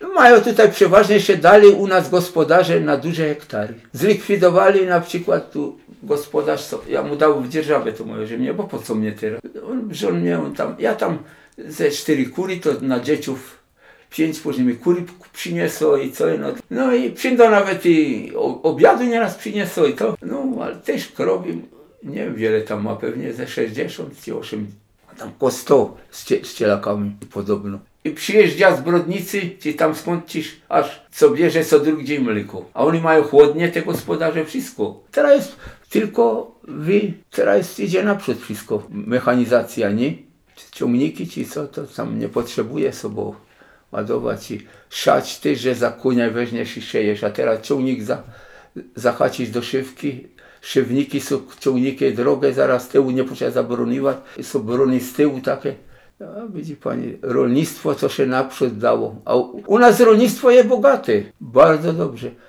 Mają tutaj przeważnie się dali u nas gospodarze na duże hektary. Zlikwidowali na przykład tu gospodarz, ja mu dał w dzierżawę to moje ziemię, bo po co mnie teraz? On miał tam, ja tam ze 4 kury to na dzieciów 5 później mi kury przyniosło i co, no i przyjdą nawet i obiadu nieraz przyniosło i to, no ale też krowy, nie wiem wiele tam ma, pewnie ze 60 czy 80, a tam po 100 z cielakami podobno. I przyjeżdża z Brodnicy, czy tam skąd ciś, aż co bierze co drugi dzień mleko. A oni mają chłodnie, te gospodarze, wszystko. Teraz jest tylko teraz idzie naprzód wszystko. Mechanizacja, nie? Ciągniki, czy co, to tam nie potrzebuje sobie ładować i siać też, że za kunia weźmiesz i siejesz. A teraz ciągnik zahacić do szywki. Szywniki są ciągniki drogie, zaraz tyłu nie trzeba zabroniwać. Są broni z tyłu takie. A widzi pani, rolnictwo co się naprzód dało. A u nas rolnictwo jest bogate. Bardzo dobrze.